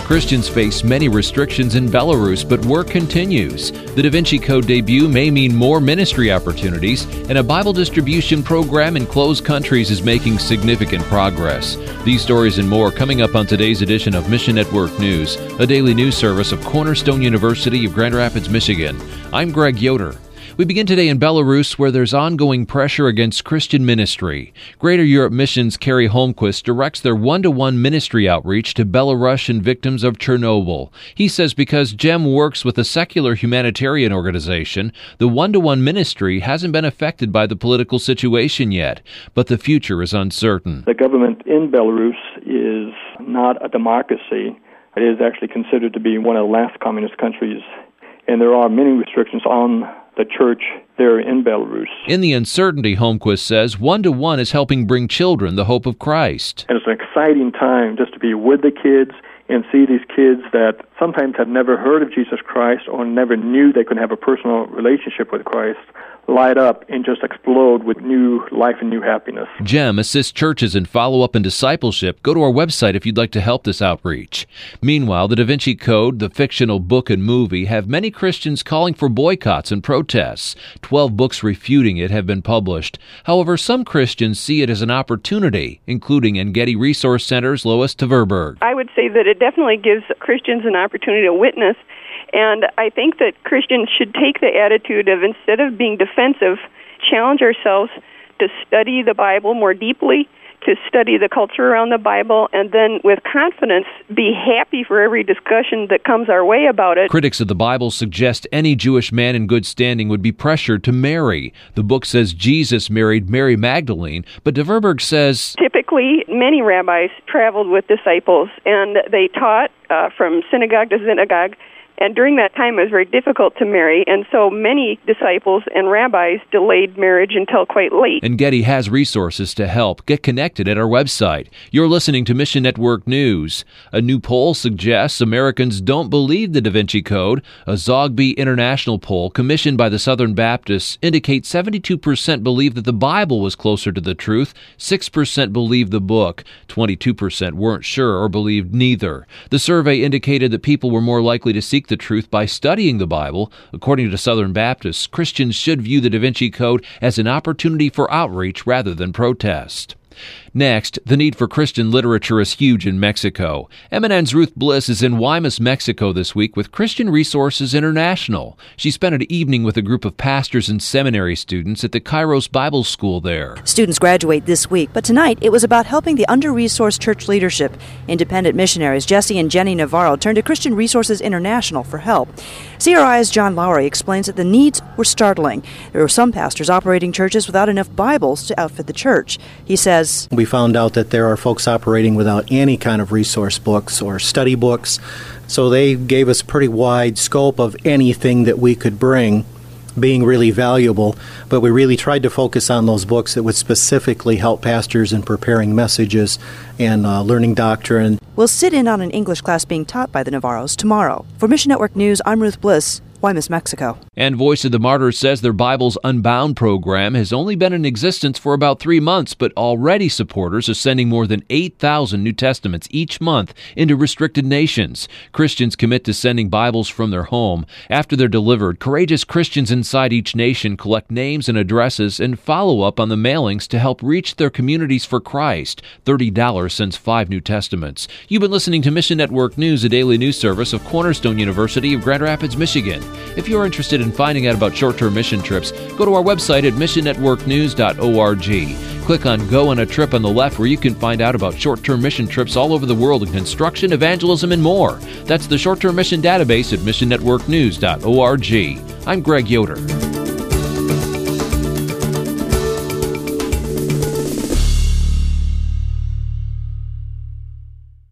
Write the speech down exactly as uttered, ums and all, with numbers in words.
Christians face many restrictions in Belarus, but work continues. The Da Vinci Code debut may mean more ministry opportunities, and a Bible distribution program in closed countries is making significant progress. These stories and more coming up on today's edition of Mission Network News, a daily news service of Cornerstone University of Grand Rapids, Michigan. I'm Greg Yoder. We begin today in Belarus, where there's ongoing pressure against Christian ministry. Greater Europe Missions' Carrie Holmquist directs their one-to-one ministry outreach to Belarusian victims of Chernobyl. He says because GEM works with a secular humanitarian organization, the one-to-one ministry hasn't been affected by the political situation yet, but the future is uncertain. The government in Belarus is not a democracy. It is actually considered to be one of the last communist countries, and there are many restrictions on the church there in Belarus. In the uncertainty, Holmquist says, one-to-one is helping bring children the hope of Christ. And it's an exciting time just to be with the kids and see these kids that sometimes have never heard of Jesus Christ or never knew they could have a personal relationship with Christ light up and just explode with new life and new happiness. GEM assists churches in follow-up and discipleship. Go to our website if you'd like to help this outreach. Meanwhile, the Da Vinci Code, the fictional book and movie, have many Christians calling for boycotts and protests. Twelve books refuting it have been published. However, some Christians see it as an opportunity, including Engedi Resource Center's Lois Tverberg. I would say that it definitely gives Christians an opportunity to witness. And I think that Christians should take the attitude of, instead of being defensive, challenge ourselves to study the Bible more deeply, to study the culture around the Bible, and then with confidence be happy for every discussion that comes our way about it. Critics of the Bible suggest any Jewish man in good standing would be pressured to marry. The book says Jesus married Mary Magdalene, but Tverberg says, typically, many rabbis traveled with disciples, and they taught uh, from synagogue to synagogue. And during that time, it was very difficult to marry, and so many disciples and rabbis delayed marriage until quite late. Engedi has resources to help. Get connected at our website. You're listening to Mission Network News. A new poll suggests Americans don't believe the Da Vinci Code. A Zogby International poll commissioned by the Southern Baptists indicates seventy-two percent believe that the Bible was closer to the truth, six percent believed the book, twenty-two percent weren't sure or believed neither. The survey indicated that people were more likely to seek the truth by studying the Bible. According to Southern Baptists, Christians should view the Da Vinci Code as an opportunity for outreach rather than protest. Next, the need for Christian literature is huge in Mexico. M N N's Ruth Bliss is in Guaymas, Mexico this week with Christian Resources International. She spent an evening with a group of pastors and seminary students at the Kairos Bible School there. Students graduate this week, but tonight it was about helping the under-resourced church leadership. Independent missionaries Jesse and Jenny Navarro turned to Christian Resources International for help. C R I's John Lowry explains that the needs were startling. There were some pastors operating churches without enough Bibles to outfit the church. He says, we found out that there are folks operating without any kind of resource books or study books, so they gave us pretty wide scope of anything that we could bring being really valuable, but we really tried to focus on those books that would specifically help pastors in preparing messages and uh, learning doctrine. We'll sit in on an English class being taught by the Navarros tomorrow. For Mission Network News, I'm Ruth Bliss, Guaymas, Mexico. And Voice of the Martyrs says their Bible's Unbound program has only been in existence for about three months, but already supporters are sending more than eight thousand New Testaments each month into restricted nations. Christians commit to sending Bibles from their home. After they're delivered, courageous Christians inside each nation collect names and addresses and follow up on the mailings to help reach their communities for Christ. thirty dollars sends five New Testaments. You've been listening to Mission Network News, a daily news service of Cornerstone University of Grand Rapids, Michigan. If you're interested in finding out about short-term mission trips, go to our website at mission network news dot org. Click on Go on a Trip on the left where you can find out about short-term mission trips all over the world in construction, evangelism, and more. That's the short-term mission database at mission network news dot org. I'm Greg Yoder.